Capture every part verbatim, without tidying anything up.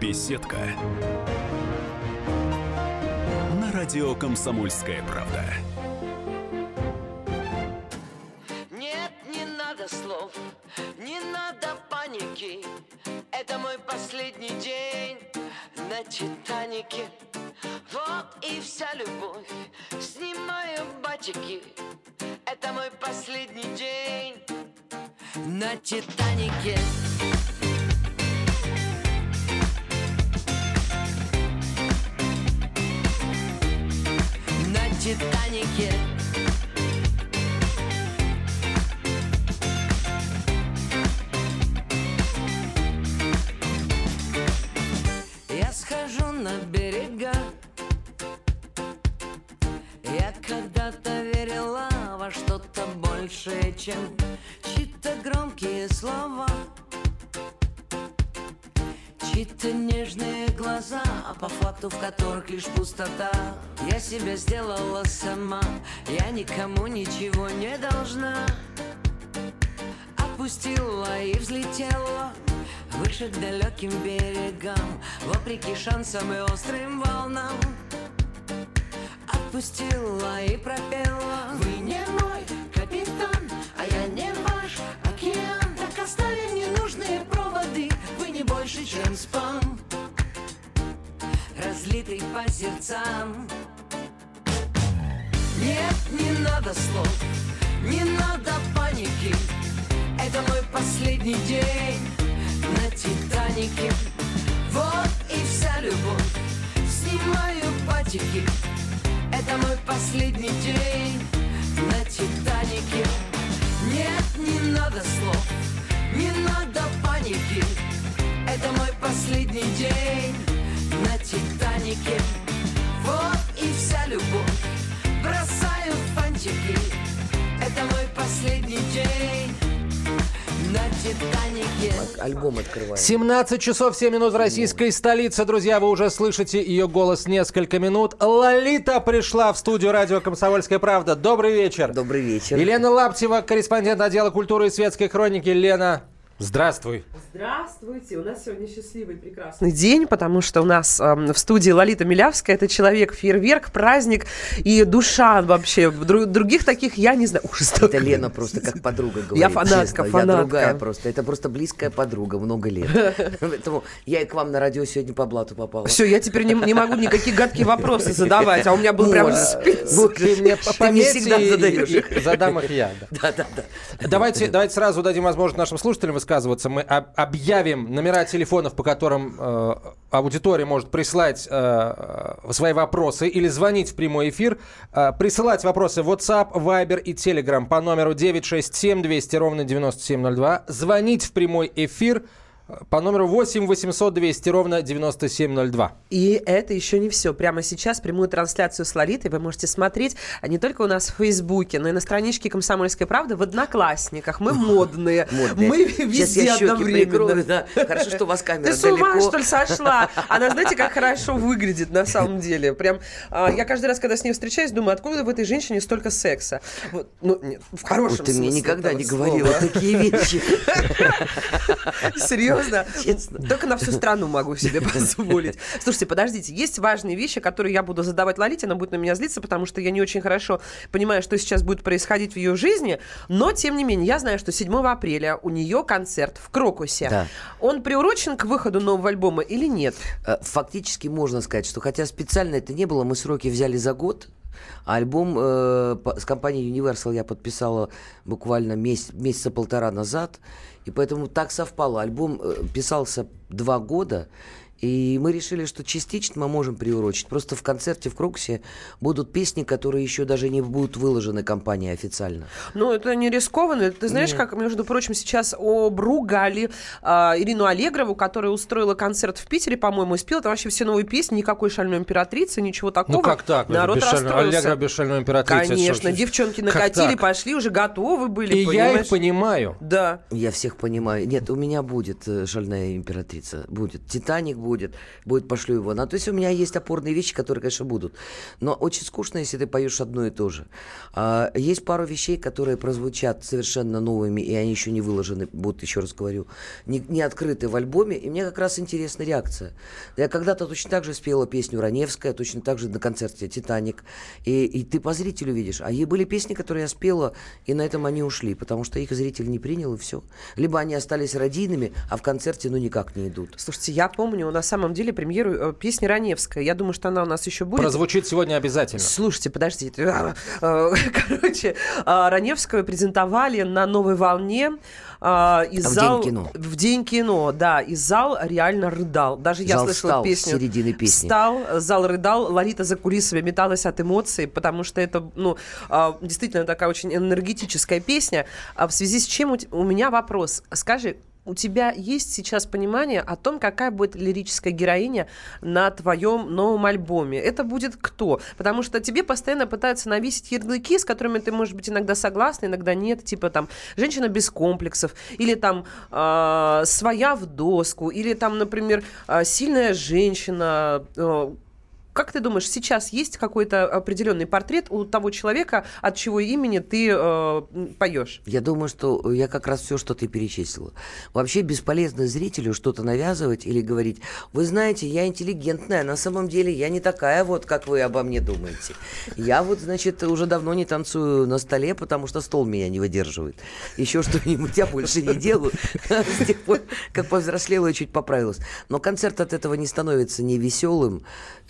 Беседка. На радио «Комсомольская правда». Нет, не надо слов, не надо паники. Это мой последний день на Титанике. Вот и вся любовь, снимаю батики. Это мой последний день на Титанике. На Титанике. Я схожу на берега. Я когда-то верила во что-то большее, чем чьи-то громкие слова, чьи-то нежные глаза, а по факту в которых лишь пустота. Я себя сделала сама, я никому ничего не должна. Опустила и взлетела выше к далеким берегам, вопреки шансам и острым волнам. Отпустила и пропела: вы не мой капитан, а я не ваш океан. Так оставим ненужные проводы, вы не больше, чем спам, разлитый по сердцам. Нет, не надо слов, не надо паники. Это мой последний день на Титанике. Вот и вся любовь, снимаю батики. Это мой последний день на Титанике. Нет, не надо слов, не надо паники. Это мой последний день на Титанике. Вот и вся любовь, бросаю фантики. Это мой последний день на Титанике. Альбом открываем. семнадцать часов семь минут в российской столице. Друзья, вы уже слышите ее голос несколько минут. Лолита пришла в студию радио «Комсомольская правда». Добрый вечер. Добрый вечер. Елена Лаптева, корреспондент отдела культуры и светской хроники. Лена, здравствуй. Здравствуйте. У нас сегодня счастливый, прекрасный день, потому что у нас э, в студии Лолита Милявская. Это человек, фейерверк, праздник и душа вообще. Дру- других таких я не знаю. Ужас. Это Лена просто как подруга говорит. Я фанатка, честно. фанатка. Я другая просто. Это просто близкая подруга, много лет. Поэтому я и к вам на радио сегодня по блату попала. Все, я теперь не, не могу никакие гадкие вопросы задавать, а у меня был прям список. Ты мне пометь всегда задаешь. и, и задам их я. Да, да, да. Давайте, давайте сразу дадим возможность нашим слушателям высказываться. Мы об- объявим номера телефонов, по которым э, аудитория может прислать э, свои вопросы или звонить в прямой эфир. Э, присылать вопросы в WhatsApp, Viber и Telegram по номеру девять шесть семь двести ровно девяносто семь ноль два. Звонить в прямой эфир по номеру восемь восемьсот двести ровно девяносто семь ноль два. И это еще не все. Прямо сейчас прямую трансляцию с Лолитой вы можете смотреть не только у нас в Фейсбуке, но и на страничке «Комсомольской правды» в Одноклассниках. Мы модные. Мы везде одновременно. Хорошо, что у вас камера Ты с ума, далеко. что ли, сошла? Она, знаете, как хорошо выглядит на самом деле. Прям, а, я каждый раз, когда с ней встречаюсь, думаю, откуда в этой женщине столько секса? Вот, ну, нет, в хорошем Вот ты смысле мне никогда этого не слова. говорила такие вещи. Серьезно? Честно. Только на всю страну могу себе позволить. Слушайте, подождите, есть важные вещи, которые я буду задавать Лолите, она будет на меня злиться, потому что я не очень хорошо понимаю, что сейчас будет происходить в ее жизни, но, тем не менее, я знаю, что седьмого апреля у нее концерт в Крокусе. Да. Он приурочен к выходу нового альбома или нет? Фактически можно сказать, что хотя специально это не было, мы сроки взяли за год. А альбом э, по, с компанией Universal я подписала буквально месяц, месяца полтора назад. И поэтому так совпало. Альбом э, писался два года. И мы решили, что частично мы можем приурочить. Просто в концерте в Крокусе будут песни, которые еще даже не будут выложены компанией официально. Ну, это не рискованно. Ты знаешь, Нет. как, между прочим, сейчас обругали а, Ирину Аллегрову, которая устроила концерт в Питере, по-моему, и спела там вообще все новые песни, никакой шальной императрицы, ничего такого. Ну как так? Народ Без шальной- расстроился. Аллегрова без шальной императрицы. Конечно, Это что- девчонки как накатили, так? пошли, уже готовы были, И я понимаешь? их понимаю. Да. Я всех понимаю. Нет, у меня будет э, «Шальная императрица». Будет. «Титаник» будет. будет, будет пошлю его. Ну, то есть у меня есть опорные вещи, которые, конечно, будут. Но очень скучно, если ты поешь одно и то же. А, есть пару вещей, которые прозвучат совершенно новыми, и они еще не выложены, будут, еще раз говорю, не, не открыты в альбоме. И мне как раз интересна реакция. Я когда-то точно так же спела песню Раневская, точно так же на концерте «Титаник». И, и ты по зрителю видишь. А были песни, которые я спела, и на этом они ушли, потому что их зритель не принял, и все. Либо они остались радийными, а в концерте, ну, никак не идут. Слушайте, я помню на самом деле премьеру э, песни Раневская. Я думаю, что она у нас еще будет. Прозвучит сегодня обязательно. Слушайте, подождите. Короче, Раневскую презентовали на «Новой волне». А, и а зал, в День кино. В День кино, да. И зал реально рыдал. Даже зал я слышала встал песню. с середины песни. Встал, зал рыдал. Лолита за кулисами металась от эмоций, потому что это, ну, действительно такая очень энергетическая песня. А в связи с чем у, у меня вопрос. Скажи, у тебя есть сейчас понимание о том, какая будет лирическая героиня на твоем новом альбоме? Это будет кто? Потому что тебе постоянно пытаются навесить ярлыки, с которыми ты, может быть, иногда согласна, иногда нет. Типа там женщина без комплексов, или там э, своя в доску, или там, например, э, сильная женщина. Э, Как ты думаешь, сейчас есть какой-то определенный портрет у того человека, от чего имени ты э, поешь? Я думаю, что я как раз все, что ты перечислила. Вообще бесполезно зрителю что-то навязывать или говорить: вы знаете, я интеллигентная, на самом деле я не такая вот, как вы обо мне думаете. Я вот, значит, уже давно не танцую на столе, потому что стол меня не выдерживает. Еще что-нибудь я больше не делаю. С тех пор, как повзрослела и чуть поправилась. Но концерт от этого не становится не веселым.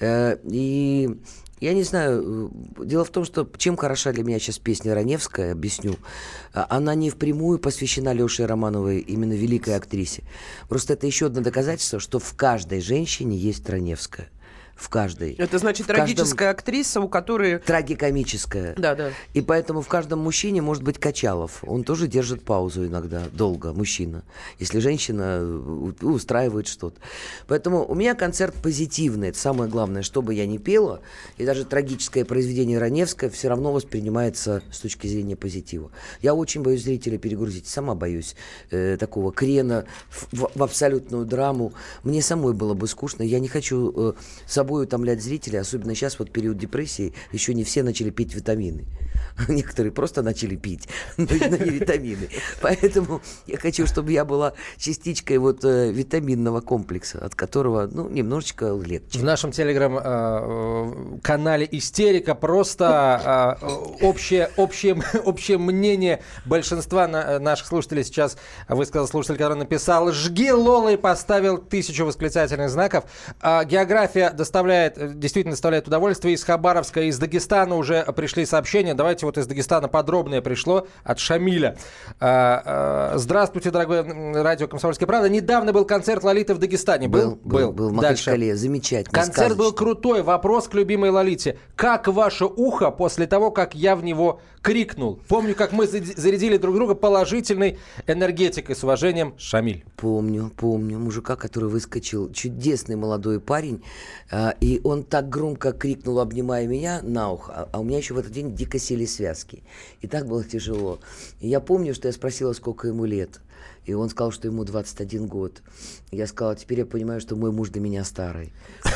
И я не знаю, дело в том, что чем хороша для меня сейчас песня Раневская, объясню. Она не впрямую посвящена Лёше Романовой, именно великой актрисе. Просто это еще одно доказательство, что в каждой женщине есть Раневская. В каждой. Это значит в трагическая каждом... актриса, у которой... Трагикомическая. Да, да. И поэтому в каждом мужчине может быть Качалов. Он тоже держит паузу иногда, долго, мужчина. Если женщина устраивает что-то. Поэтому у меня концерт позитивный. Это самое главное. Что бы я ни пела, и даже трагическое произведение Раневское все равно воспринимается с точки зрения позитива. Я очень боюсь зрителя перегрузить. Сама боюсь э, такого крена в, в абсолютную драму. Мне самой было бы скучно. Я не хочу э, собой утомлять зрителей, особенно сейчас, вот период депрессии, еще не все начали пить витамины. Некоторые просто начали пить, но не витамины. Поэтому я хочу, чтобы я была частичкой вот э, витаминного комплекса, от которого, ну, немножечко легче. В нашем телеграм-канале «Истерика» просто э, общее, общее, общее мнение большинства на, наших слушателей сейчас высказал слушатель, который написал: «Жги, Лола», и поставил тысячу восклицательных знаков. А география доставляет, действительно доставляет удовольствие. Из Хабаровска, из Дагестана уже пришли сообщения. Давайте вот из Дагестана подробное пришло от Шамиля. Здравствуйте, дорогое радио «Комсомольская правда». Недавно был концерт Лолиты в Дагестане. Был? Был. Был, был в Махачкале. Замечательно. Концерт сказочно. был крутой. Вопрос к любимой Лолите. Как ваше ухо после того, как я в него крикнул? Помню, как мы зарядили друг друга положительной энергетикой. С уважением, Шамиль. Помню, помню. Мужика, который выскочил. Чудесный молодой парень. И он так громко крикнул, обнимая меня на ухо. А у меня еще в этот день дико сели связки. И так было тяжело. И я помню, что я спросила, сколько ему лет. И он сказал, что ему двадцать один год. Я сказала: теперь я понимаю, что мой муж до меня старый.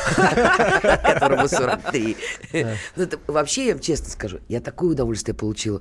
Которому сорок три. Вообще, я вам честно скажу, я такое удовольствие получила.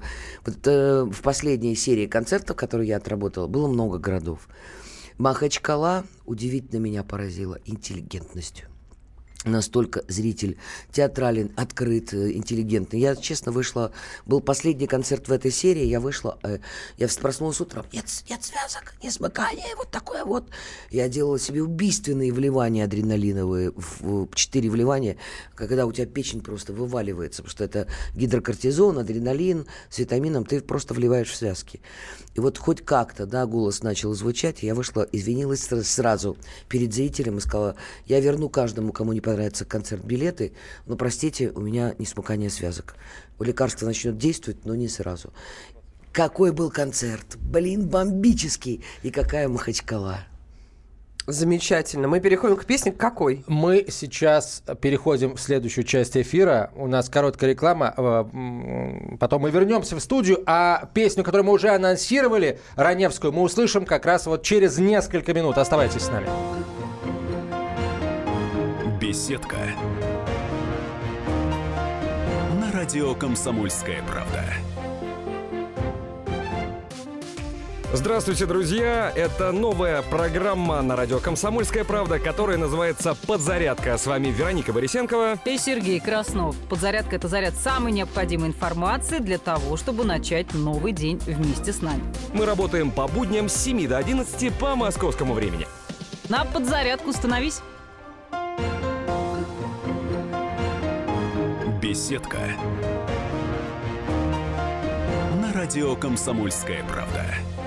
В последней серии концертов, которые я отработала, было много городов. Махачкала удивительно меня поразила интеллигентностью. Настолько зритель театрален, открыт, интеллигентный. Я, честно, вышла... Был последний концерт в этой серии. Я вышла... Э, я проснулась утром. Нет, нет связок, нет смыкания. Вот такое вот. Я делала себе убийственные вливания адреналиновые. В, в четыре вливания, когда у тебя печень просто вываливается. Потому что это гидрокортизон, адреналин с витамином. Ты просто вливаешь в связки. И вот хоть как-то, да, голос начал звучать. Я вышла, извинилась сразу перед зрителем и сказала: я верну каждому, кому не понравится нравится концерт, билеты, но, простите, у меня не смыкание связок. Лекарство начнет действовать, но не сразу. Какой был концерт? Блин, бомбический! И какая Махачкала! Замечательно. Мы переходим к песне. Какой? Мы сейчас переходим в следующую часть эфира. У нас короткая реклама. Потом мы вернемся в студию. А песню, которую мы уже анонсировали, Раневскую, мы услышим как раз вот через несколько минут. Оставайтесь с нами. Беседка. На радио «Комсомольская правда». Здравствуйте, друзья! Это новая программа на радио «Комсомольская правда», которая называется «Подзарядка». С вами Вероника Борисенкова и Сергей Краснов. Подзарядка – это заряд самой необходимой информации для того, чтобы начать новый день вместе с нами. Мы работаем по будням с семи до одиннадцати по московскому времени. На подзарядку становись. Беседка. На радио «Комсомольская правда».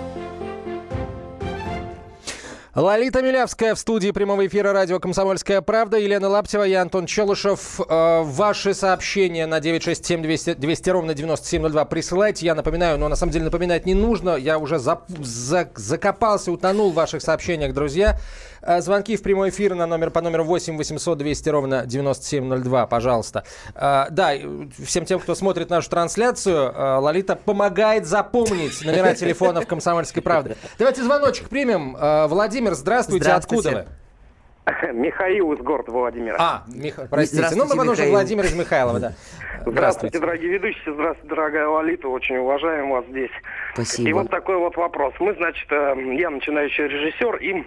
Лолита Милявская в студии прямого эфира радио «Комсомольская правда». Елена Лаптева, я Антон Челышев. Э, ваши сообщения на девять шесть семь двести, двести ровно девяносто семь ноль два присылайте. Я напоминаю, но на самом деле напоминать не нужно. Я уже за, за, закопался, утонул в ваших сообщениях, друзья. Э, звонки в прямой эфир на номер, по номеру восемь восемьсот двести ровно девяносто семь ноль два, пожалуйста. Э, да, всем тем, кто смотрит нашу трансляцию, э, Лолита помогает запомнить номера телефонов «Комсомольской правды». Давайте звоночек примем. Э, Владимир, здравствуйте. Здравствуйте. Откуда вы? Михаил из города Владимира. А, Мих... простите. Ну, Здравствуйте, потому что Михаил. Владимир из Михайлова, да. Здравствуйте, дорогие ведущие. Здравствуйте, дорогая Лолита. Очень уважаем вас здесь. Спасибо. И вот такой вот вопрос. Мы, значит, э, я начинающий режиссер, и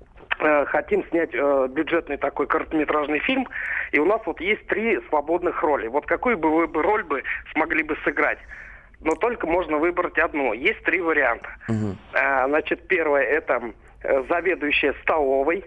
э, хотим снять э, бюджетный такой короткометражный фильм. И у нас вот есть три свободных роли. Вот какую бы вы бы роль бы смогли бы сыграть? Но только можно выбрать одну. Есть три варианта. Угу. Э, значит, первое это э, заведующая столовой.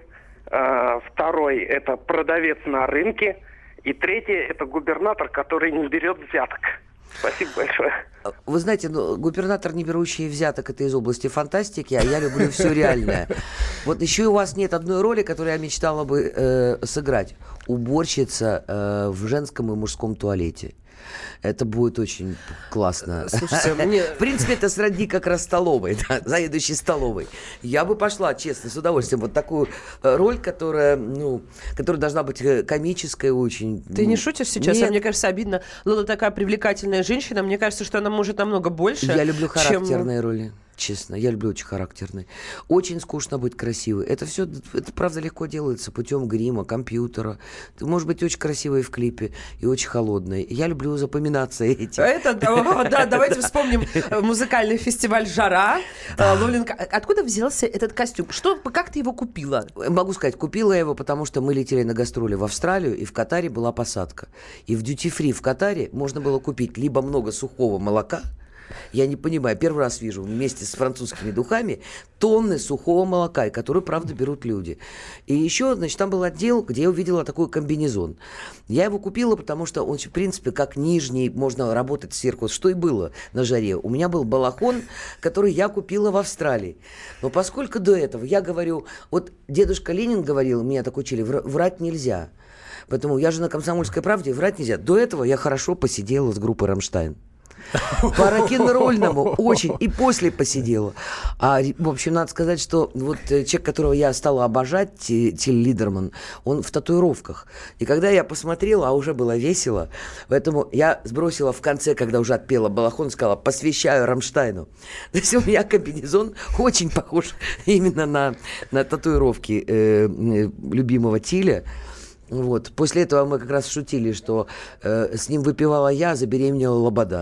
Э, второй это продавец на рынке. И третье это губернатор, который не берет взяток. Спасибо большое. Вы знаете, ну, губернатор, не берущий взяток, это из области фантастики, а я люблю все реальное. Вот еще у вас нет одной роли, которую я мечтала бы э, сыграть. Уборщица э, в женском и мужском туалете. Это будет очень классно. Слушайте, мне... В принципе, это сродни как раз столовой, да, заведующей столовой. Я бы пошла, честно, с удовольствием. Вот такую э, роль, которая, ну, которая должна быть э, комической очень. Ты не шутишь сейчас? Нет. А мне кажется, обидно. Лола такая привлекательная женщина. Мне кажется, что она может намного больше. Я люблю чем- характерные роли. Честно, я люблю очень характерные. Очень скучно быть красивой. Это все, это правда легко делается путем грима, компьютера. Ты можешь быть очень красивой в клипе и очень холодной. Я люблю запоминаться этим. Это, да, давайте вспомним музыкальный фестиваль «Жара». Лолинка, откуда взялся этот костюм? Что, как ты его купила? Могу сказать, купила я его, потому что мы летели на гастроли в Австралию, и в Катаре была посадка. И в дьюти-фри в Катаре можно было купить либо много сухого молока. Я не понимаю, первый раз вижу вместе с французскими духами тонны сухого молока, который, правда, берут люди. И еще, значит, там был отдел, где я увидела такой комбинезон. Я его купила, потому что он, в принципе, как нижний, можно работать сверху. Что и было на жаре. У меня был балахон, который я купила в Австралии. Но поскольку до этого я говорю, вот дедушка Ленин говорил, меня так учили, врать нельзя. Поэтому я же на «Комсомольской правде», врать нельзя. До этого я хорошо посидела с группой «Рамштайн». По рок-н-ролльному очень. И после посидела. А, в общем, надо сказать, что вот человек, которого я стала обожать, Тиль Лидерман, он в татуировках. И когда я посмотрела, а уже было весело, поэтому я сбросила в конце, когда уже отпела балахон, сказала, посвящаю Рамштайну. То есть у меня комбинезон очень похож именно на, на татуировки э, любимого Тиля. Вот. После этого мы как раз шутили, что э, с ним выпивала я, забеременела Лобода.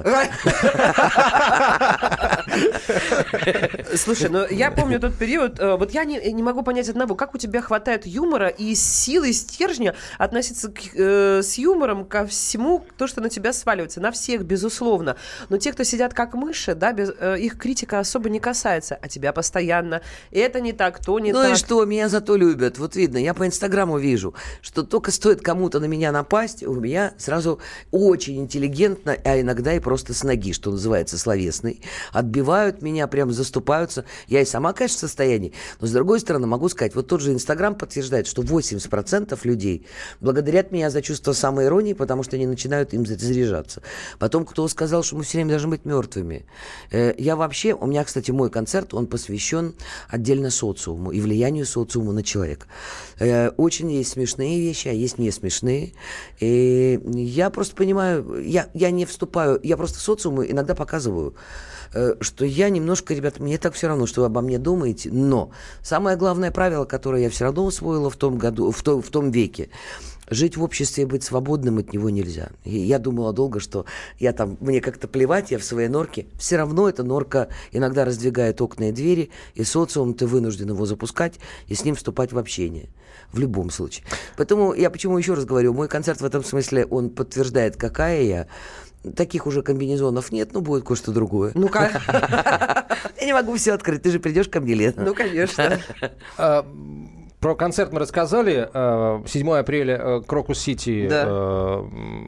Слушай, ну я помню тот период, э, вот я не, не могу понять одного, как у тебя хватает юмора и силы, и стержня относиться к, э, с юмором ко всему, то, что на тебя сваливается, на всех, безусловно. Но те, кто сидят как мыши, да, без, э, их критика особо не касается, а тебя постоянно. И это не так, то не ну так. Ну и что, меня зато любят. Вот видно, я по Инстаграму вижу, что только стоит кому-то на меня напасть, у меня сразу очень интеллигентно, а иногда и просто с ноги, что называется, словесный. Отбивают меня, прям заступаются. Я и сама, конечно, в состоянии. Но, с другой стороны, могу сказать, вот тот же Инстаграм подтверждает, что восемьдесят процентов людей благодарят меня за чувство самоиронии, потому что они начинают им заряжаться. Потом, кто сказал, что мы все время должны быть мертвыми. Я вообще, у меня, кстати, мой концерт, он посвящен отдельно социуму и влиянию социума на человека. Очень есть смешные вещи, а есть не смешные. И я просто понимаю, я, я не вступаю, я просто социуму иногда показываю, что я немножко, ребята, мне так все равно, что вы обо мне думаете, но самое главное правило, которое я все равно усвоила в том году, в, то, в том веке, жить в обществе и быть свободным от него нельзя. И я думала долго, что я там, мне как-то плевать, я в своей норке. Все равно эта норка иногда раздвигает окна и двери, и социум ты вынужден его запускать и с ним вступать в общение. В любом случае. Поэтому я почему еще раз говорю, мой концерт в этом смысле, он подтверждает, какая я. Таких уже комбинезонов нет, но будет кое-что другое. Ну-ка. Я не могу все открыть, ты же придешь ко мне, Лена. Ну, конечно. Про концерт мы рассказали. седьмого апреля, Крокус-Сити. Да.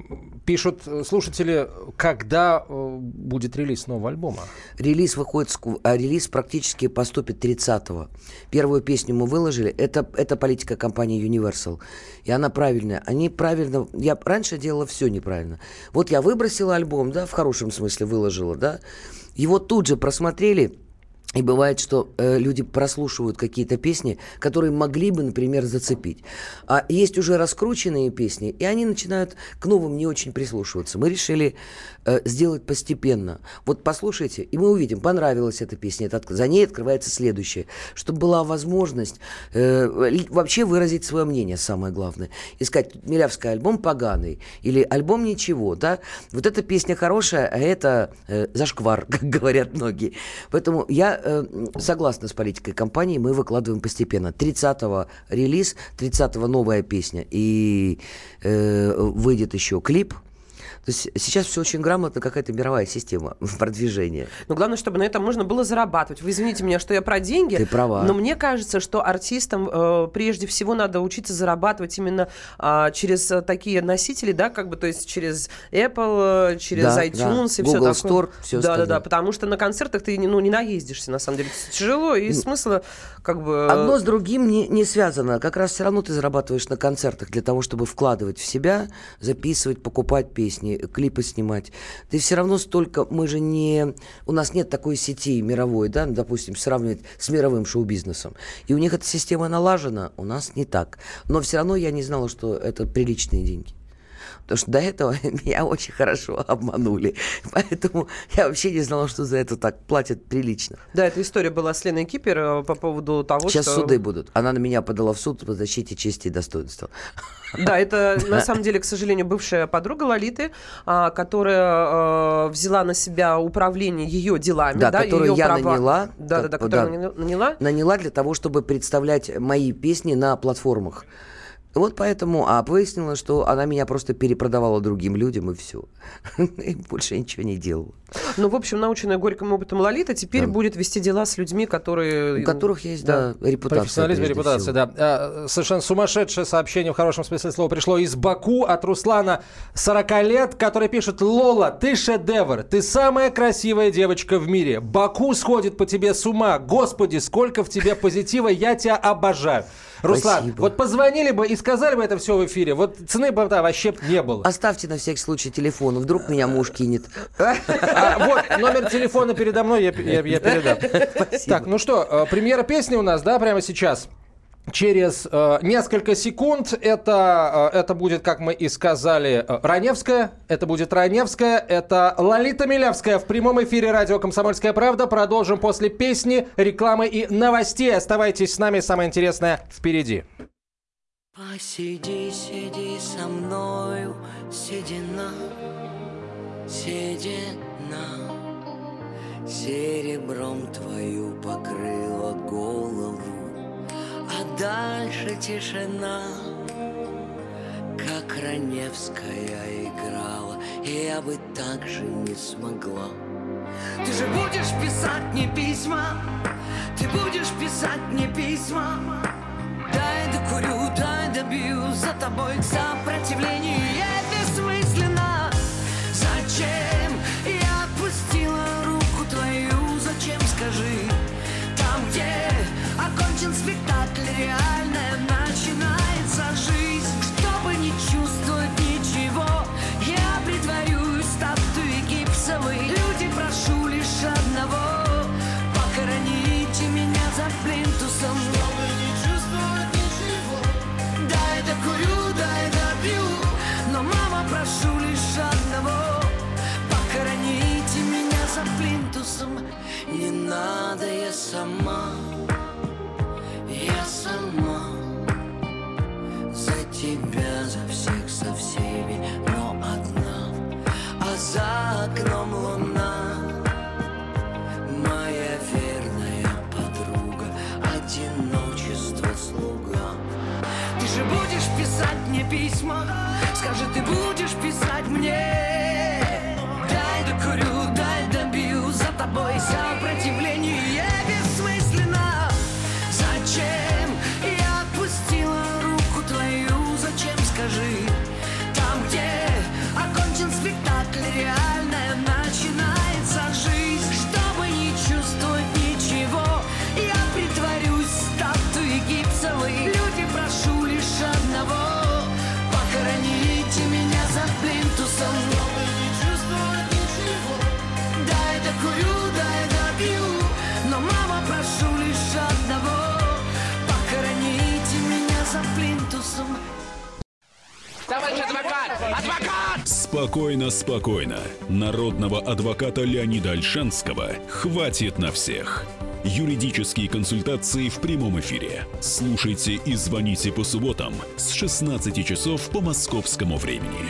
Пишут слушатели, когда будет релиз нового альбома? Релиз выходит, а релиз практически поступит тридцатого. Первую песню мы выложили. Это, это политика компании Universal. И она правильная. Они правильно... Я раньше делала все неправильно. Вот я выбросила альбом, да, в хорошем смысле выложила, да. Его тут же просмотрели. И бывает, что э, люди прослушивают какие-то песни, которые могли бы, например, зацепить. А есть уже раскрученные песни, и они начинают к новым не очень прислушиваться. Мы решили э, сделать постепенно. Вот послушайте, и мы увидим, понравилась эта песня, это, за ней открывается следующее. Чтобы была возможность э, вообще выразить свое мнение, самое главное. И сказать, Милявская, альбом поганый, или альбом ничего, да. Вот эта песня хорошая, а это э, зашквар, как говорят многие. Поэтому я согласно с политикой компании, мы выкладываем постепенно. тридцатого релиз, тридцатого новая песня. И э, выйдет еще клип. То есть сейчас все очень грамотно, какая-то мировая система продвижения. Но главное, чтобы на этом можно было зарабатывать. Вы извините меня, что я про деньги. Ты права. Но мне кажется, что артистам э, прежде всего надо учиться зарабатывать именно э, через э, такие носители, да, как бы, то есть через Apple, через да, iTunes да. и все Google такое. Store, все да, остальное. да, да, потому что на концертах ты ну, не наездишься, на самом деле. Тяжело, и смысла как бы... Одно с другим не, не связано. Как раз все равно ты зарабатываешь на концертах для того, чтобы вкладывать в себя, записывать, покупать песни, клипы снимать. Ты все равно столько... Мы же не... У нас нет такой сети мировой, да, допустим, сравнивать с мировым шоу-бизнесом. И у них эта система налажена, у нас не так. Но все равно я не знала, что это приличные деньги. Потому что до этого меня очень хорошо обманули. Поэтому я вообще не знала, что за это так платят прилично. Да, эта история была с Леной Кипер по поводу того, Сейчас что... Сейчас суды будут. Она на меня подала в суд по защите чести и достоинства. Да, это на самом деле, к сожалению, бывшая подруга Лолиты, которая взяла на себя управление ее делами. Да, да, которую ее я права... наняла. Да, да, да, которую да, наняла. Наняла для того, чтобы представлять мои песни на платформах. Вот поэтому, а выяснилось, что она меня просто перепродавала другим людям, и все. И больше ничего не делала. Ну, в общем, наученная горьким опытом Лолита теперь да. будет вести дела с людьми, которые... У которых есть, да, да репутация. Профессионализм и репутация, всего. Да. А, совершенно сумасшедшее сообщение, в хорошем смысле слова, пришло из Баку от Руслана, сорок лет, который пишет: «Лола, ты шедевр, ты самая красивая девочка в мире. Баку сходит по тебе с ума. Господи, сколько в тебе позитива, я тебя обожаю». Руслан, спасибо. Вот позвонили бы и сказали бы это все в эфире, вот цены бы там вообще не было. Оставьте на всякий случай телефон, вдруг меня муж кинет. А, вот, номер телефона передо мной, я, я, я передам. Спасибо. Так, ну что, премьера песни у нас, да, прямо сейчас. Через э, несколько секунд это, э, это будет, как мы и сказали, э, Раневская. Это будет Раневская. Это Лолита Милявская в прямом эфире радио «Комсомольская правда». Продолжим после песни, рекламы и новостей. Оставайтесь с нами, самое интересное впереди. Посиди, сиди со мною, седина, седина, серебром твою покрыла голову. А дальше тишина, как Раневская играла, и я бы так же не смогла. Ты же будешь писать мне письма, ты будешь писать мне письма. Дай докурю, дай добью, за тобой к сопротивлению бессмысленно. Зачем я отпустила руку твою, зачем, скажи? Там, где окончен спектакль, реальная начинается жизнь. Чтобы не чувствовать ничего, я притворюсь статуей гипсовой. Люди, прошу лишь одного: похороните меня за плинтусом. Чтобы не чувствовать ничего, дай докурю, дай добью, письма. Скажи, ты будешь писать мне. Дай докурю, дай добью за тобой. Сопротивление бессмысленно. Зачем я отпустила руку твою? Зачем, скажи? Там, где окончен спектакль, реальная начинается жизнь. Чтобы не чувствовать ничего, я притворюсь статуей гипсовой. Люди, прошу лишь одного: похороните меня за плинтусом. Чтобы не чувствовать ничего, дай докурю, дай добью. Но, мама, прошу лишь одного: похороните меня за плинтусом. Товарищ адвокат! Адвокат! Спокойно, спокойно. Народного адвоката Леонида Ольшанского хватит на всех. Юридические консультации в прямом эфире. Слушайте и звоните по субботам с шестнадцати часов по московскому времени.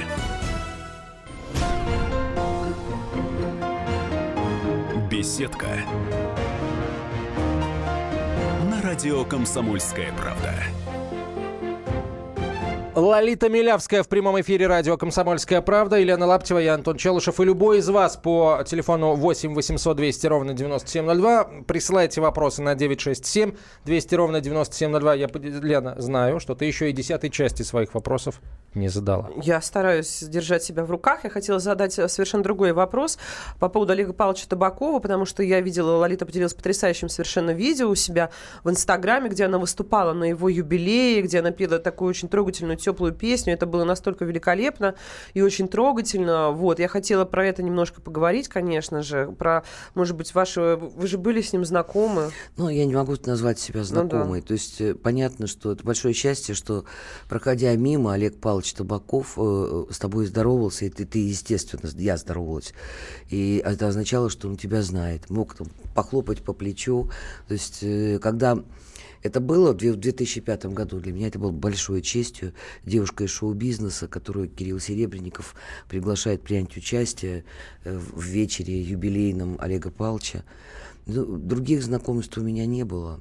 Беседка. На радио «Комсомольская правда». Лолита Милявская в прямом эфире радио «Комсомольская правда». Елена Лаптева, я Антон Челышев. И любой из вас по телефону восемь восемьсот двести ровно девяносто семь ноль два присылайте вопросы на девять шесть семь двести ровно девяносто семь ноль два. Я, Лена, знаю, что ты еще и десятой части своих вопросов не задала. Я стараюсь держать себя в руках. Я хотела задать совершенно другой вопрос по поводу Олега Павловича Табакова, потому что я видела, Лолита поделилась потрясающим совершенно видео у себя в Инстаграме, где она выступала на его юбилее, где она пела такую очень трогательную, теплую песню. Это было настолько великолепно и очень трогательно. Вот. Я хотела про это немножко поговорить, конечно же. Про, может быть, ваши... Вы же были с ним знакомы? Ну, я не могу назвать себя знакомой. Ну, да. То есть э, понятно, что это большое счастье, что, проходя мимо, Олег Павлович Табаков э, с тобой здоровался, и ты, ты, естественно, я здоровалась. И это означало, что он тебя знает. Мог там похлопать по плечу. То есть, э, когда... Это было в две тысячи пятом году. Для меня это было большой честью. Девушка из шоу-бизнеса, которую Кирилл Серебренников приглашает принять участие в вечере юбилейном Олега Павловича. Других знакомств у меня не было.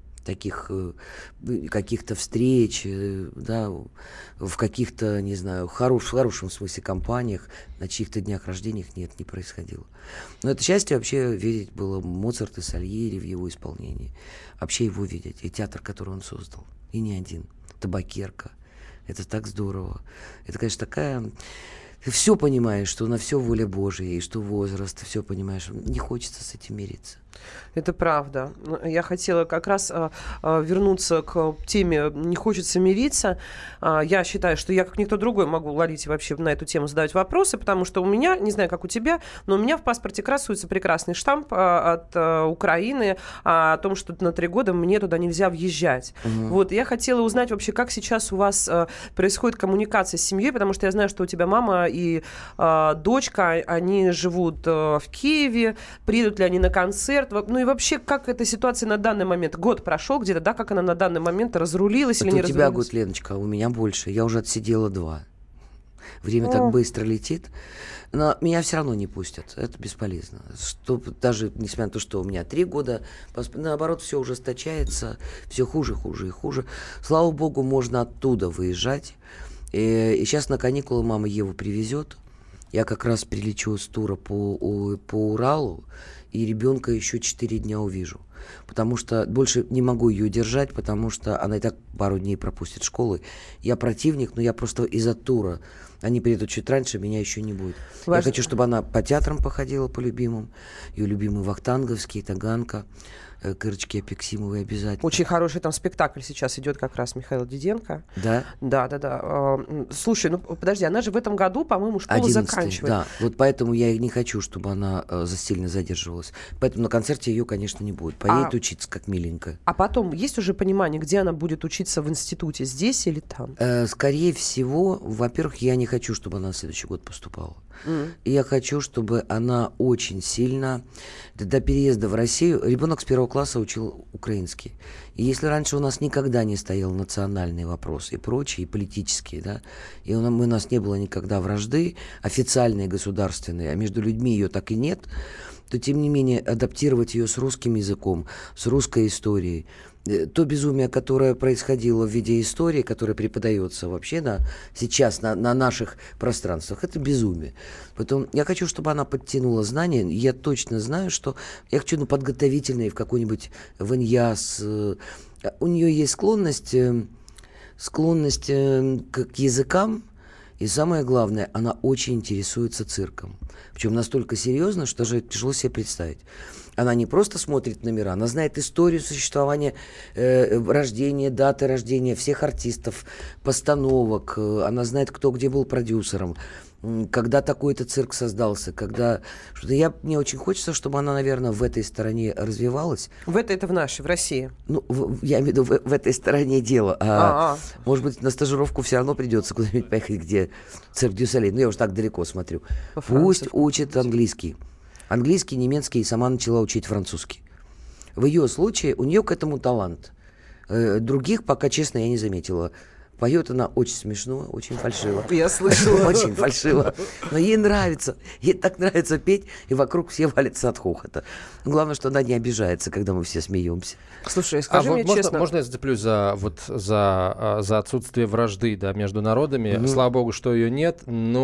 Таких каких-то встреч, да, в каких-то, не знаю, хорош, в хорошем смысле компаниях, на чьих-то днях рождения нет, не происходило. Но это счастье вообще видеть было Моцарта, Сальери в его исполнении. Вообще его видеть, и театр, который он создал. И не один. Табакерка. Это так здорово. Это, конечно, такая... Ты все понимаешь, что на все воля Божия, и что возраст, ты все понимаешь. Не хочется с этим мириться. Это правда. Я хотела как раз а, а, вернуться к теме «Не хочется мириться». А, я считаю, что я, как никто другой, могу Лолите вообще на эту тему задавать вопросы, потому что у меня, не знаю, как у тебя, но у меня в паспорте красуется прекрасный штамп а, от а, Украины а, о том, что на три года мне туда нельзя въезжать. Угу. Вот, я хотела узнать вообще, как сейчас у вас а, происходит коммуникация с семьей, потому что я знаю, что у тебя мама и а, дочка, они живут а, в Киеве, приедут ли они на концерт, ну и вообще, как эта ситуация на данный момент? Год прошел где-то, да, как она на данный момент разрулилась это или не разрулилась? У тебя разрулилась? год, Леночка, у меня больше. Я уже отсидела два. Время О. так быстро летит. Но меня все равно не пустят. Это бесполезно. Что, даже несмотря на то, что у меня три года, наоборот, все ужесточается, все хуже, хуже и хуже. Слава богу, можно оттуда выезжать. И, и сейчас на каникулы мама Еву привезет. Я как раз прилечу с тура по, по Уралу, и ребенка еще четыре дня увижу. Потому что больше не могу ее держать, потому что она и так пару дней пропустит школы. Я противник, но я просто из-за тура. Они приедут чуть раньше, меня еще не будет. Важно. Я хочу, чтобы она по театрам походила, по любимым. Ее любимый Вахтанговский, Таганка, Кырочки Апексимовой обязательно. Очень хороший там спектакль сейчас идет как раз Михаила Диденко. Да? Да, да, да. Слушай, ну подожди, она же в этом году, по-моему, школу заканчивает. Да, вот поэтому я не хочу, чтобы она э, сильно задерживалась. Поэтому на концерте ее, конечно, не будет. Поедет а... учиться, как миленькая. А потом, есть уже понимание, где она будет учиться в институте, здесь или там? Э, скорее всего, во-первых, я не хочу, чтобы она на следующий год поступала. Mm. И я хочу, чтобы она очень сильно до переезда в Россию... Ребенок с первого класса учил украинский. И если раньше у нас никогда не стоял национальный вопрос и прочие, и политические, да, и у нас, у нас не было никогда вражды официальной, государственной, а между людьми ее так и нет, то, тем не менее, адаптировать ее с русским языком, с русской историей, то безумие, которое происходило в виде истории, которое преподается вообще на, сейчас на, на наших пространствах, это безумие. Поэтому я хочу, чтобы она подтянула знания. Я точно знаю, что я хочу, ну, подготовительные в какой-нибудь в ИНЯС. У нее есть склонность, склонность к, к языкам. И самое главное, она очень интересуется цирком. Причем настолько серьезно, что даже тяжело себе представить. Она не просто смотрит номера, она знает историю существования, э, рождения, даты рождения всех артистов, постановок. Э, она знает, кто где был продюсером, э, когда такой-то цирк создался, когда... Что-то я, мне очень хочется, чтобы она, наверное, в этой стороне развивалась. В этой, это в нашей, в России? Ну, в, я имею в виду в, в этой стороне дела. А, А-а. Может быть, на стажировку все равно придется куда-нибудь поехать, где цирк дю Солей. Ну, я уж так далеко смотрю. Пусть учит английский. Английский, немецкий, и сама начала учить французский. В ее случае у нее к этому талант. Э, других пока, честно, я не заметила. Поет она очень смешно, очень фальшиво. Я слышала. Очень фальшиво. Но ей нравится. Ей так нравится петь, и вокруг все валятся от хохота. Главное, что она не обижается, когда мы все смеемся. Слушай, скажи а мне вот можно, честно... можно я зацеплюсь за, вот, за, за отсутствие вражды, да, между народами? Mm-hmm. Слава богу, что ее нет,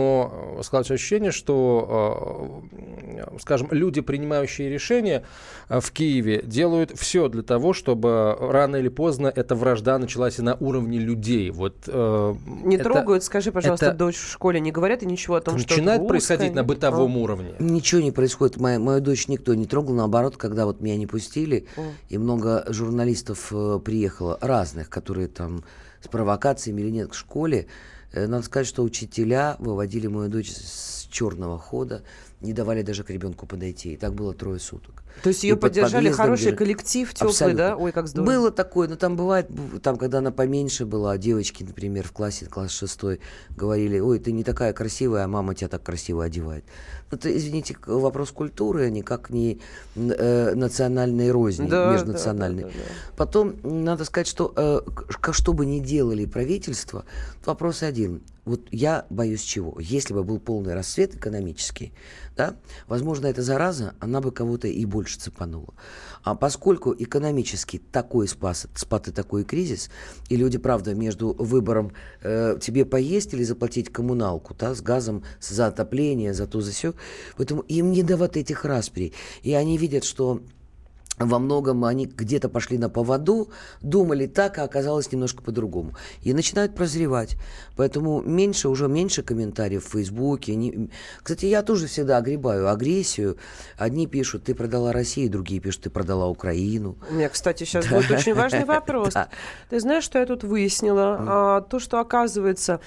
но складывается ощущение, что, скажем, люди, принимающие решения в Киеве, делают все для того, чтобы рано или поздно эта вражда началась и на уровне людей. Вот, э, не это, трогают, скажи, пожалуйста, это... дочь в школе, не говорят и ничего о том, что начинает русская, происходить на бытовом а? уровне. Ничего не происходит. Моя, мою дочь никто не трогал. Наоборот, когда вот меня не пустили, mm. и много журналистов э, приехало, разных, которые там с провокациями или нет, к школе, э, надо сказать, что учителя выводили мою дочь с черного хода, не давали даже к ребенку подойти. И так было трое суток. То есть ее и поддержали хороший держали. Коллектив, теплый, Абсолютно. Да? Ой, как здорово. Было такое, но там бывает, там, когда она поменьше была, девочки, например, в классе, класс шестой, говорили: ой, ты не такая красивая, а мама тебя так красиво одевает. Это, извините, вопрос культуры, а никак не э, национальной розни, да, межнациональной. Да, да, да, да. Потом, надо сказать, что э, что бы ни делали правительство, вопрос один. Вот я боюсь чего? Если бы был полный рассвет экономический, да, возможно, эта зараза, она бы кого-то и больше цепанула. А поскольку экономически такой спад, спад и такой кризис, и люди, правда, между выбором э, тебе поесть или заплатить коммуналку, да, с газом, за отопление, за то, за сё, поэтому им не до вот этих расприй. И они видят, что во многом они где-то пошли на поводу, думали так, а оказалось немножко по-другому. И начинают прозревать. Поэтому меньше, уже меньше комментариев в Фейсбуке. Не... Кстати, я тоже всегда огребаю агрессию. Одни пишут: ты продала Россию, другие пишут: ты продала Украину. У меня, кстати, сейчас будет очень важный вопрос. Ты знаешь, что я тут выяснила? То, что, оказывается,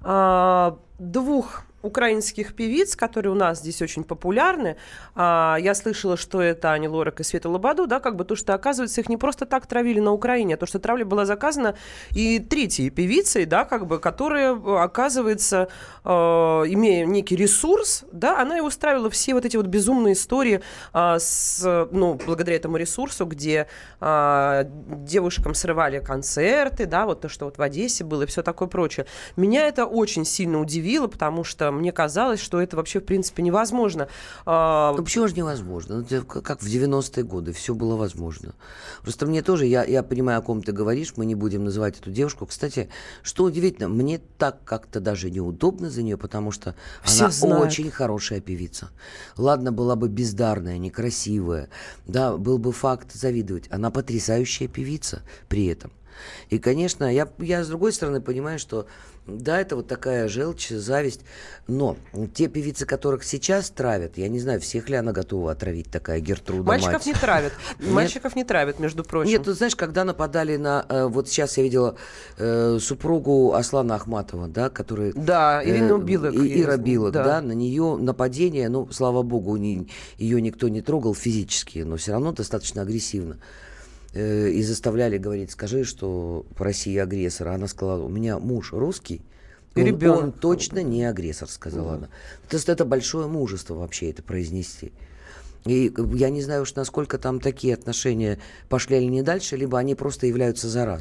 двух украинских певиц, которые у нас здесь очень популярны. А, я слышала, что это Ани Лорак и Света Лободу, да, как бы то, что, оказывается, их не просто так травили на Украине, а то, что травля была заказана и третьей певицей, да, как бы, которая, оказывается, э, имея некий ресурс, да, она и устраивала все вот эти вот безумные истории э, с, ну, благодаря этому ресурсу, где э, девушкам срывали концерты, да, вот то, что вот в Одессе было и все такое прочее. Меня это очень сильно удивило, потому что мне казалось, что это вообще, в принципе, невозможно. Ну, почему же невозможно? Это как в девяностые годы, все было возможно. Просто мне тоже, я, я понимаю, о ком ты говоришь, мы не будем называть эту девушку. Кстати, что удивительно, мне так как-то даже неудобно за нее, потому что все она знают. Очень хорошая певица. Ладно, была бы бездарная, некрасивая, да, был бы факт завидовать. Она потрясающая певица при этом. И, конечно, я, я с другой стороны понимаю, что да, это вот такая желчь, зависть, но те певицы, которых сейчас травят, я не знаю, всех ли она готова отравить, такая Гертруда Мальчиков мать. не травят. Мальчиков не травят, между прочим. Нет, ты знаешь, когда нападали на... Э, вот сейчас я видела э, супругу Аслана Ахматова, да, который... Да, Ирину э, Билык. И, Ира Билык, да. да, на нее нападение, ну, слава богу, не, ее никто не трогал физически, но все равно достаточно агрессивно. И заставляли говорить: скажи, что Россия агрессор. А она сказала: у меня муж русский, и он, он точно не агрессор, сказала mm-hmm. она. То есть это большое мужество вообще это произнести. И я не знаю уж, насколько там такие отношения пошли или не дальше, либо они просто являются заразой.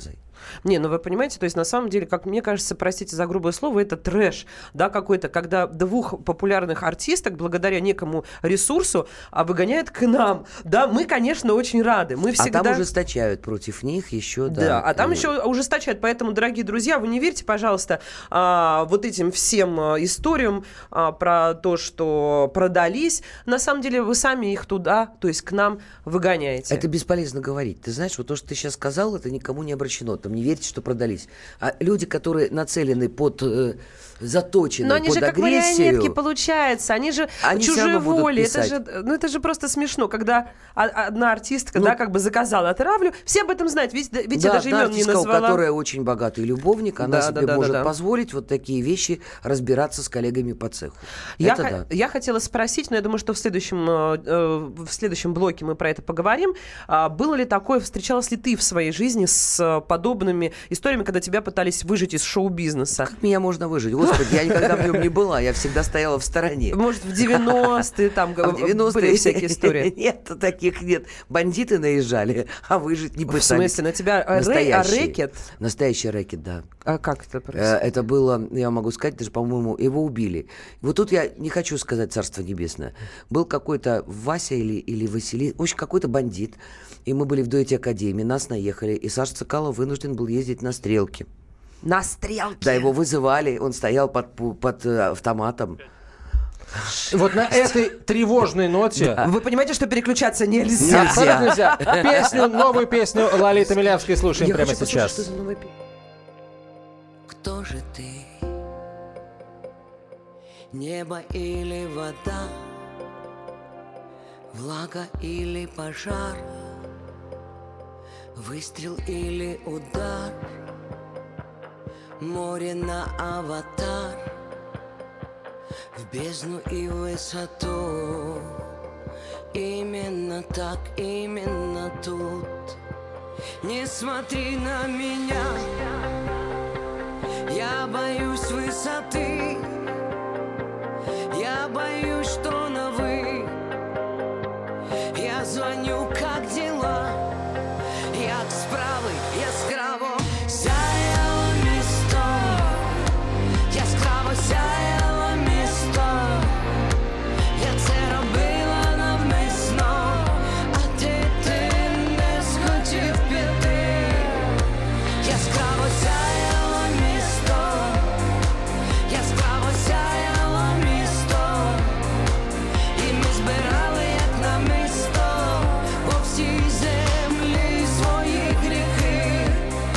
Не, ну вы понимаете, то есть на самом деле, как мне кажется, простите за грубое слово, это трэш, да, какой-то, когда двух популярных артисток благодаря некому ресурсу а, выгоняют к нам. Да, мы, конечно, очень рады. Мы всегда... А там ужесточают против них еще, да. Да, а там и... еще ужесточают. Поэтому, дорогие друзья, вы не верьте, пожалуйста, а, вот этим всем а, историям а, про то, что продались. На самом деле вы сами их туда, то есть к нам выгоняете. Это бесполезно говорить. Ты знаешь, вот то, что ты сейчас сказал, это никому не обращено. Там не верьте, что продались. А люди, которые нацелены под... Э, заточены Но они под же как агрессию... марионетки получаются. Они же они чужой воли. Это писать. же, ну, это же просто смешно, когда одна артистка, ну, да, как бы заказала травлю. Все об этом знают. Ведь, ведь да, я даже имен не назвала. Которая очень богатый любовник, она да, себе да, да, может да, да. позволить вот такие вещи разбираться с коллегами по цеху. Я, это х- да. я хотела спросить, но я думаю, что в следующем, э, в следующем блоке мы про это поговорим. А, было ли такое, встречалась ли ты в своей жизни с подобными историями, когда тебя пытались выжить из шоу-бизнеса? Как меня можно выжить? Господи, я никогда в нем не была, я всегда стояла в стороне. Может, в девяностые там а в девяностые были всякие истории? Нет, таких нет. Бандиты наезжали, а выжить не пытались. В смысле, на тебя Настоящий. рэкет? Настоящий рэкет, да. А как это происходит? Это было, я могу сказать, даже, по-моему, его убили. Вот тут я не хочу сказать Царство Небесное. Был какой-то Вася или, или Василий, в общем, какой-то бандит. И мы были в дуэте Академии, нас наехали, и Саша Цикалов вынужден был ездить на стрелки. На стрелке? Да, его вызывали, он стоял под, под автоматом. Вот на этой тревожной ноте... Вы понимаете, что переключаться нельзя? Нельзя. нельзя. Песню, новую песню Лолиты Милявской слушаем Я прямо хочу сейчас. послушать, что за новая песня. Кто же ты? Небо или вода? Влага или пожар? Выстрел или удар? Море на аватар? В бездну и высоту? Именно так, именно тут. Не смотри на меня, я боюсь высоты. Я боюсь, что на вы. Я звоню, как дела? Як справи, яскраво сяяло місто, яскраво сяяло місто. Я це робила навмисно, а ти, ти не схотів піти. Яскраво сяяло місто, яскраво сяяло місто. І ми збирали, як намисто, по всій землі свої гріхи.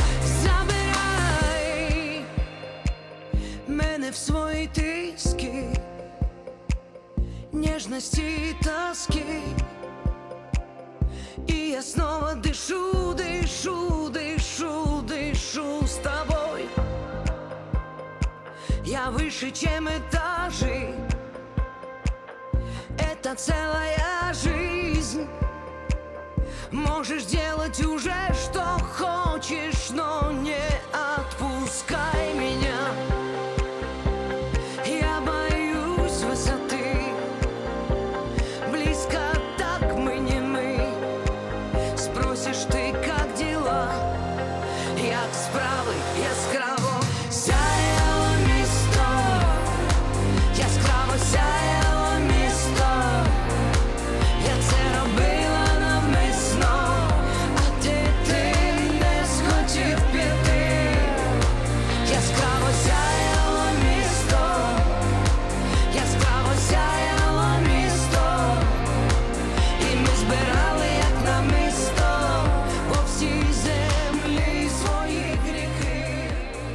Забирай мене в свої тиски, нежности и тоски. И я снова дышу, дышу, дышу, дышу с тобой. Я выше, чем этажи. Это целая жизнь. Можешь делать уже, что хочешь, но не отпускай меня. Я боюсь высоты. Близко так мы не мы. Спросишь ты, как дела? Як справи, яскраво сяяло місто, яскраво сяяло місто. Я це робила навмисно, а ти, ти не схотів піти. Яскраво сяяло місто, яскраво сяяло місто. І ми збирали, як намисто, по всій землі свої гріхи.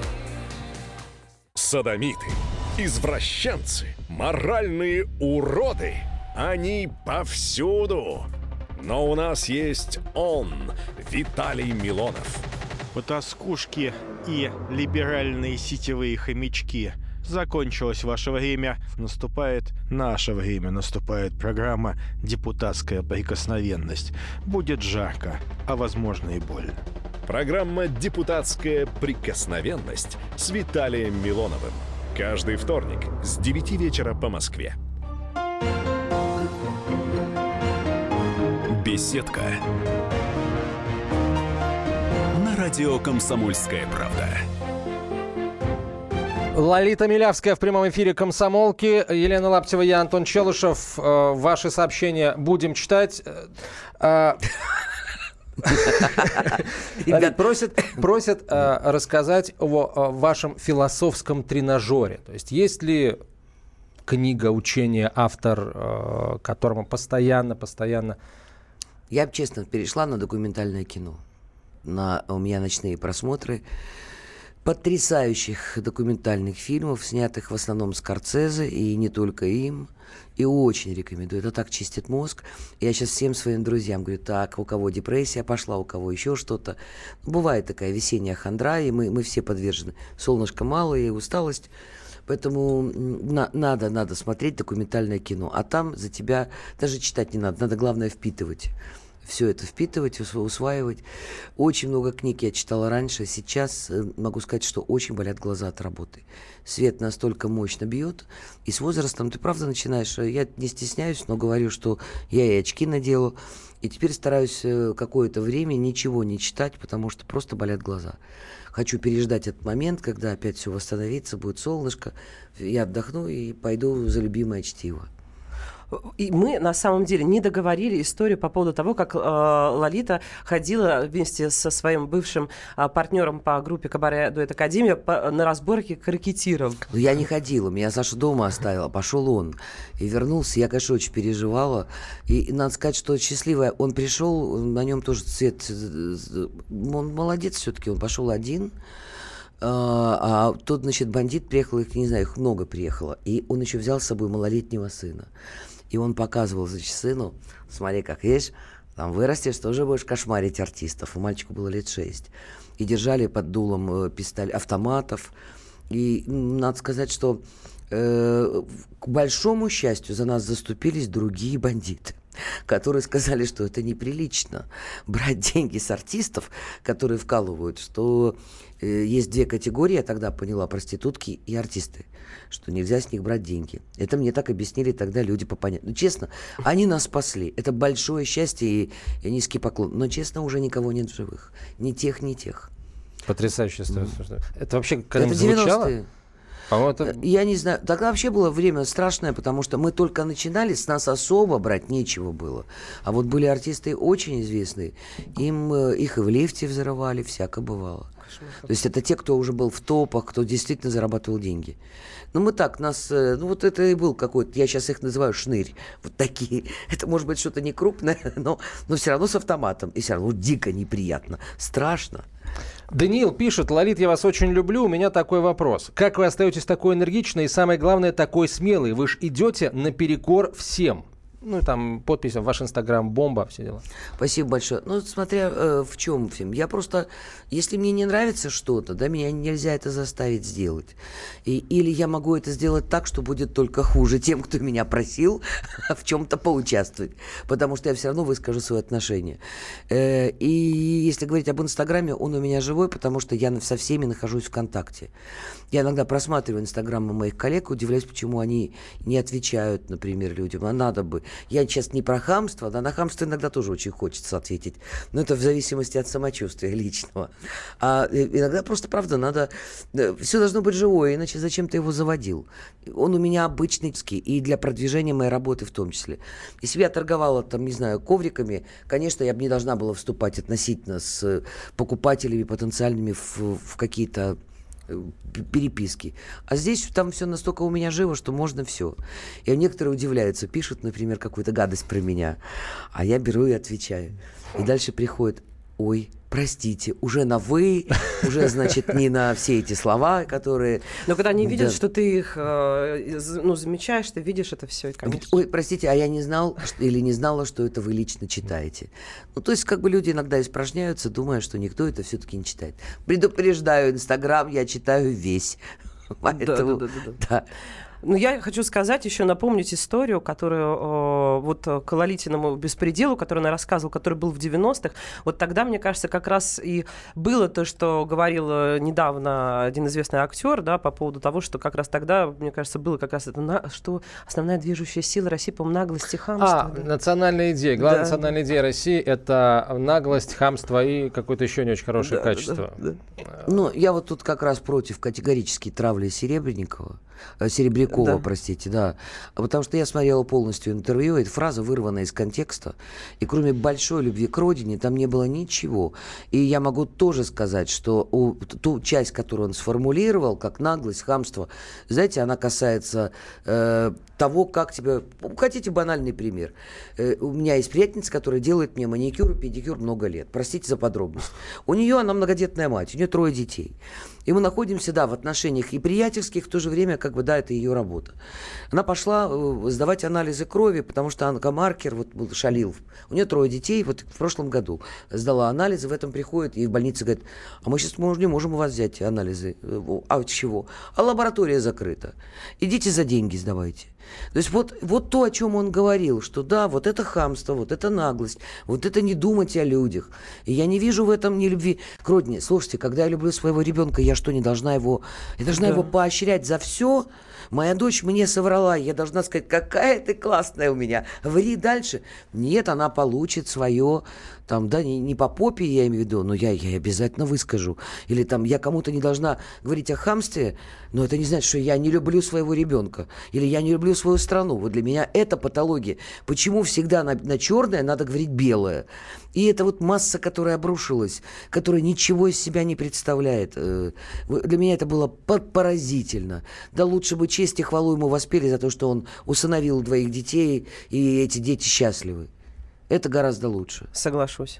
Содомиты, извращенцы, моральные уроды. Они повсюду. Но у нас есть он, Виталий Милонов. Потаскушки и либеральные сетевые хомячки. Закончилось ваше время. Наступает наше время. Наступает программа «Депутатская прикосновенность». Будет жарко, а возможно и больно. Программа «Депутатская прикосновенность» с Виталием Милоновым. Каждый вторник с девяти вечера по Москве. Беседка. На радио Радио «Комсомольская правда». Лолита Милявская в прямом эфире «Комсомолки». Елена Лаптева, я Антон Челышев. Э, ваши сообщения будем читать. Э, Лолит, просят, просят э, рассказать о, о вашем философском тренажере. То есть есть ли книга, учение, автор, э, которому постоянно, постоянно... Я, честно, перешла на документальное кино. На, у меня ночные просмотры потрясающих документальных фильмов, снятых в основном Скорсезе, и не только им. И очень рекомендую. Это так чистит мозг. Я сейчас всем своим друзьям говорю, так, у кого депрессия пошла, у кого еще что-то. Бывает такая весенняя хандра, и мы, мы все подвержены. Солнышко мало и усталость. Поэтому на, надо, надо смотреть документальное кино. А там за тебя даже читать не надо. Надо, главное, впитывать. Все это впитывать, усваивать. Очень много книг я читала раньше. Сейчас могу сказать, что очень болят глаза от работы. Свет настолько мощно бьет. И с возрастом ты правда начинаешь... Я не стесняюсь, но говорю, что я и очки надела. И теперь стараюсь какое-то время ничего не читать, потому что просто болят глаза. Хочу переждать этот момент, когда опять все восстановится, будет солнышко. Я отдохну и пойду за любимое чтиво. И мы, на самом деле, не договорили историю по поводу того, как э, Лолита ходила вместе со своим бывшим э, партнером по группе «Кабаре Дуэт Академия» по, на разборке карикатиров. Ну, я не ходила, меня Саша дома оставила, пошел он. И вернулся, я, конечно, очень переживала. И, и надо сказать, что счастливая. Он пришел, на нем тоже цвет... Он молодец все-таки, он пошел один. А, а тот, значит, бандит приехал, их, не знаю, их много приехало. И он еще взял с собой малолетнего сына. И он показывал, значит, сыну, смотри, как есть, там вырастешь, тоже будешь кошмарить артистов. И мальчику было лет шесть. И держали под дулом пистоль, автоматов. И надо сказать, что э, к большому счастью за нас заступились другие бандиты, которые сказали, что это неприлично брать деньги с артистов, которые вкалывают, что э, есть две категории, я тогда поняла, проститутки и артисты, что нельзя с них брать деньги. Это мне так объяснили тогда люди по понятию. Ну, честно, они нас спасли. Это большое счастье и, и низкий поклон. Но, честно, уже никого нет в живых. Ни тех, ни тех. Потрясающая история. Mm. Это вообще когда-нибудь это звучало? Это... Я не знаю. Тогда вообще было время страшное, потому что мы только начинали, с нас особо брать нечего было. А вот были артисты очень известные. Им, их и в лифте взрывали, всяко бывало. То есть это те, кто уже был в топах, кто действительно зарабатывал деньги. Ну, мы так, нас... Ну, вот это и был какой-то... Я сейчас их называю шнырь. Вот такие. Это может быть что-то не крупное, но, но все равно с автоматом. И все равно дико неприятно. Страшно. Даниил пишет: Лолит, я вас очень люблю, у меня такой вопрос. Как вы остаетесь такой энергичной и, самое главное, такой смелой? Вы же идете наперекор всем. Ну, и там подпись, ваш Инстаграм, бомба, все дела. Спасибо большое. Ну, смотря э, в чем фильм. Я просто, если мне не нравится что-то, да, меня нельзя это заставить сделать. И, или я могу это сделать так, что будет только хуже тем, кто меня просил в чем-то поучаствовать. Потому что я все равно выскажу свое отношение. Э, и если говорить об Инстаграме, он у меня живой, потому что я со всеми нахожусь в контакте. Я иногда просматриваю Инстаграмы моих коллег, удивляюсь, почему они не отвечают, например, людям. А надо бы. Я сейчас не про хамство, да, на хамство иногда тоже очень хочется ответить, но это в зависимости от самочувствия личного. А иногда просто, правда, надо... Все должно быть живое, иначе зачем ты его заводил? Он у меня обычный, и для продвижения моей работы в том числе. Если бы я торговала, там, не знаю, ковриками, конечно, я бы не должна была вступать относительно с покупателями потенциальными в, в какие-то переписки. А здесь там все настолько у меня живо, что можно все. И некоторые удивляются, пишут, например, какую-то гадость про меня, а я беру и отвечаю. И дальше приходит: ой, простите, уже на «вы», уже, значит, не на все эти слова, которые... Но когда они видят, да. что ты их э, ну, замечаешь, ты видишь это все, и, конечно... Ой, простите, а я не знал что, или не знала, что это вы лично читаете. Ну, то есть, как бы люди иногда испражняются, думая, что никто это все-таки не читает. Предупреждаю, Инстаграм я читаю весь. Поэтому, да, да, да, да. да. Ну, я хочу сказать, еще напомнить историю, которую э, вот к Лолитиному беспределу, который она рассказывала, который был в девяностых. Вот тогда, мне кажется, как раз и было то, что говорил недавно один известный актер, да, по поводу того, что как раз тогда, мне кажется, было как раз это, на, что основная движущая сила России, по-моему, наглость и хамство. А, да. национальная идея. Главная Да. национальная идея России — это наглость, хамство и какое-то еще не очень хорошее Да, качество. да, Ну, я вот тут как раз против категорически травли Серебренникова, э, Серебрякова, Да. простите, да. А Потому что я смотрела полностью интервью, эта фраза вырвана из контекста, и кроме большой любви к родине там не было ничего. И я могу тоже сказать, что у, ту часть, которую он сформулировал, как наглость, хамство, знаете, она касается э, того, как тебе... Хотите банальный пример? Э, у меня есть приятельница, которая делает мне маникюр и педикюр много лет. Простите за подробность. У нее, она многодетная мать, у нее трое детей. И мы находимся, да, в отношениях и приятельских, в то же время, как бы, да, это ее работа. Она пошла э, сдавать анализы крови, потому что онкомаркер, вот, был Шалил. У нее трое детей, вот в прошлом году сдала анализы, в этом приходит, и в больнице говорит, а мы сейчас не можем у вас взять анализы. А чего? А лаборатория закрыта. Идите за деньги сдавайте. То есть вот, вот то, о чем он говорил, что да, вот это хамство, вот это наглость, вот это не думать о людях. И я не вижу в этом ни любви к родине. Слушайте, когда я люблю своего ребенка, я что, не должна его... Я должна Да. его поощрять за все? Моя дочь мне соврала, я должна сказать, какая ты классная у меня, ври дальше. Нет, она получит свое, там, да, не, не по попе, я имею в виду, но я ей обязательно выскажу. Или там, я кому-то не должна говорить о хамстве, но это не значит, что я не люблю своего ребенка. Или я не люблю свою страну. Вот для меня это патология. Почему всегда на, на черное надо говорить белое? И это вот масса, которая обрушилась, которая ничего из себя не представляет. Э, Для меня это было по- поразительно. Да лучше бы честь и хвалу ему воспели за то, что он усыновил двоих детей, и эти дети счастливы. Это гораздо лучше. Соглашусь.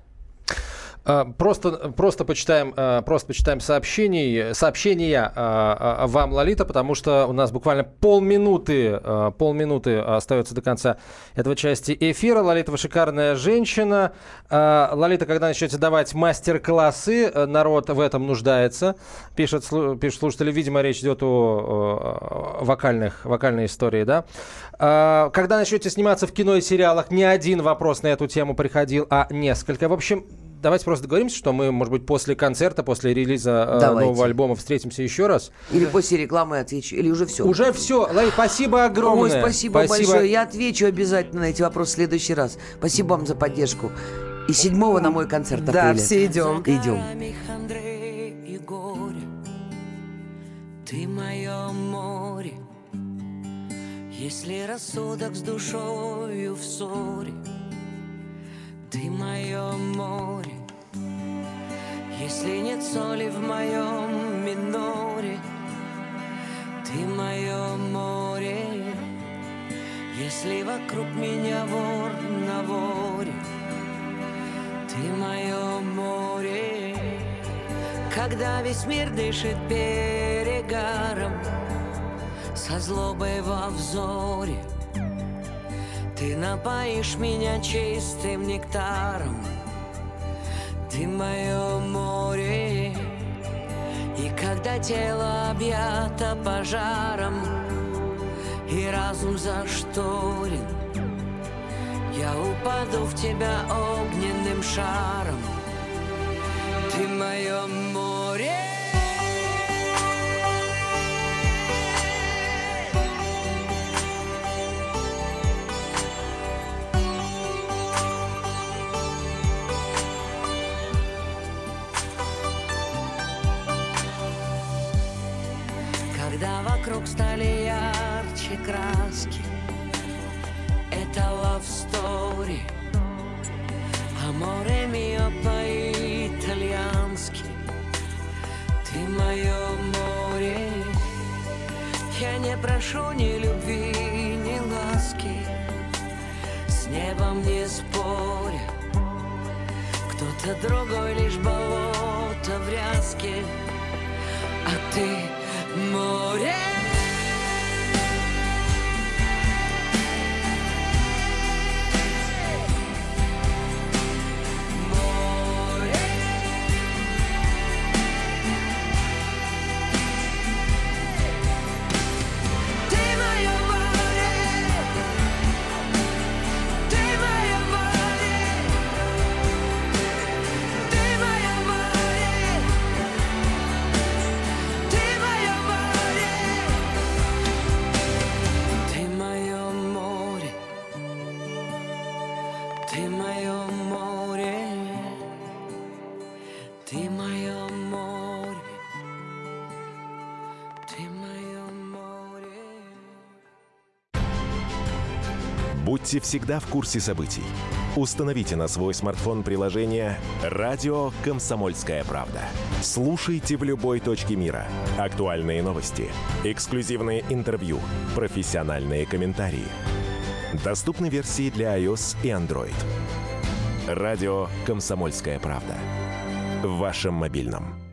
А, Просто, просто, почитаем, а, просто почитаем сообщений, сообщения а, а, вам, Лолита, потому что у нас буквально полминуты, а, полминуты остается до конца этого части эфира. Лолита, вы шикарная женщина. А, Лолита, когда начнете давать мастер-классы, народ в этом нуждается. Пишет, слу- пишет слушатели, видимо, речь идет о, о вокальных, вокальной истории, да? А, Когда начнете сниматься в кино и сериалах, не один вопрос на эту тему приходил, а несколько. В общем, давайте просто договоримся, что мы, может быть, после концерта, после релиза э, Давайте. нового альбома встретимся еще раз. Или после рекламы отвечу, или уже все. Уже все. Лолит, спасибо огромное. Ой, спасибо, большое. Я отвечу обязательно на эти вопросы в следующий раз. Спасибо вам за поддержку. И седьмого на мой концерт Да, апреля. все идем. Идем. Андрей и горе, ты мое море. Если рассудок с душою в ссоре, ты мое море. Если нет соли в моем миноре, ты мое море. Если вокруг меня вор на воре, ты мое море. Когда весь мир дышит перегаром, со злобой во взоре, ты напоишь меня чистым нектаром. Ты мое море. И когда тело объято пожаром и разум зашторен, я упаду в тебя огненным шаром. Ты мое море. Когда вокруг стали ярче краски, это love story. Amore mio по-итальянски, ты мое море. Я не прошу ни любви, ни ласки, с небом не споря. Кто-то другой лишь болото в ряске, а ты море. Ты мое Будьте всегда в курсе событий. Установите на свой смартфон приложение «Радио Комсомольская правда». Слушайте в любой точке мира. Актуальные новости, эксклюзивные интервью, профессиональные комментарии. Доступны версии для iOS и Android. Радио «Комсомольская правда». В вашем мобильном.